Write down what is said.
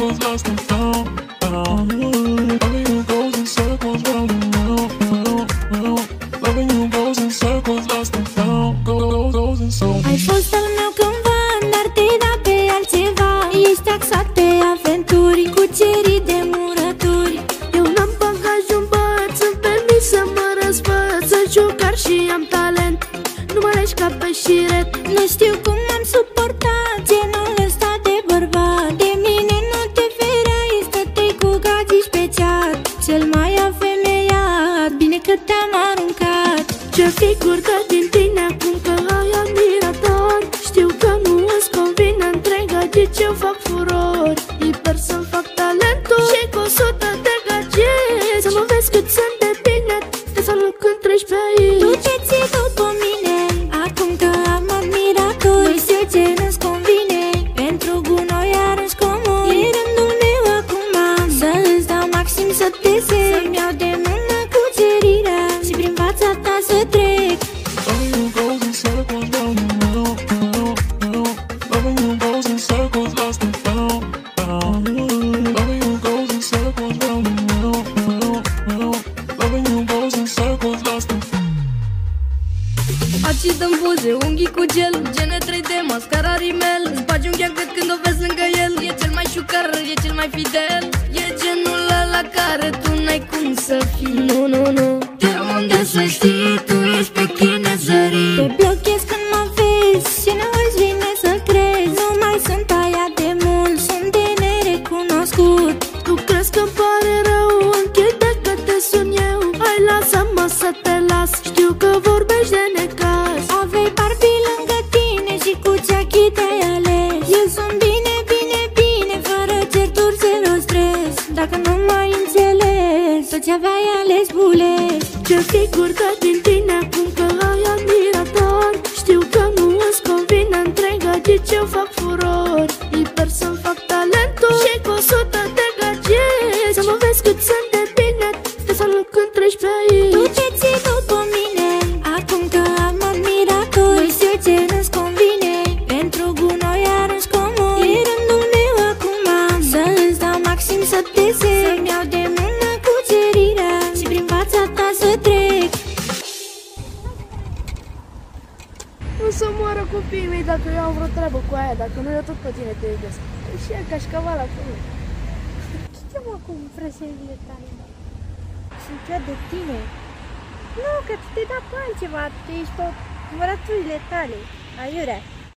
circles, lost and found. Loving you goes in circles, round and round, round. Loving you goes in circles, lost and found. Goes in circles. Ai fost al meu cândva, dar te-ai dat pe altceva. Ești axat pe aventuri, cucerit de murături. Eu n-am bagajul în băț, îmi permis să mă răzbăț. Sunt jucar și am talent, nu mă legi ca pe șiret. Nu știu cum am suportat genul ăsta de bărbat. De mine nu te fereai, stăteai cu gagici pe ceat. Cel mai afemeiat, bine că te-am aruncat. Ce figură din tine acum că ai admirator. Știu că nu îți convine întreaga, de ce fac furori. Liber să-mi fac talentul și cu 100 de gagici. Să mă vezi cât sunt de bine, te salut când treci pe aici. Tu te ții după mine, acum că am admiratori. Nu știu ce nu-ți convine, pentru gunoi arunci comun. E rândul meu acum, să îți dau maxim să te sec. Să-mi iau de mână cucerirea și prin fața ta să trec. Loving you goes in circles, round and round, round. Loving you goes in circles, lost and found. Loving you goes in circles, round and round, round. Loving you goes in circles, lost and found. Acid în buze, unghii cu gel, gene 3D, mascara rimel. Îți bagi unghia cât când o vezi lângă el. E cel mai șucar, e cel mai fidel. E genul ăla care tu n-ai cum să fii. Nu, nu, nu. De unde să știi, tu ești pe chinezării. Te blochez când mă vezi și nu îți vine să crezi. Nu mai sunt aia de mult, sunt de nerecunoscut. Tu crezi că-mi pare rău, închide că te sun eu. Hai lasă-mă să te las, știu că vorbești de necaz. Avei Barbie lângă tine și cu Chucky te-ai ales. Eu sunt bine, bine, bine, fără certuri, zero stres. Dacă nu mai înțeles, tot ce aveai ales bules. Ce figură din tine acum că ai admirator. Știu că nu îți convine întreaga, de ce fac furori. Liber să-mi fac talentul și cu 100 de gagici. Să mă vezi cât sunt de bine, te salut când treci pe aici. Tu te ții după mine, acum că am admiratori. Nu știu ce nu-ți convine, pentru gunoi arunci comun. E rândul meu acum, să îți dau maxim să te sec. Să-mi iau de mână cucerirea și prin fața ta să trec. Nu să moară copiii mei dacă eu am vreo treabă cu aia. Dacă nu, eu tot pe tine te iubesc. Și ea cașcaval acolo. Știu acum frăserile tale. Sunt eu de tine. Nu, că tu te-ai dat pe altceva, tu ești pe mărăturile tale. Aiurea.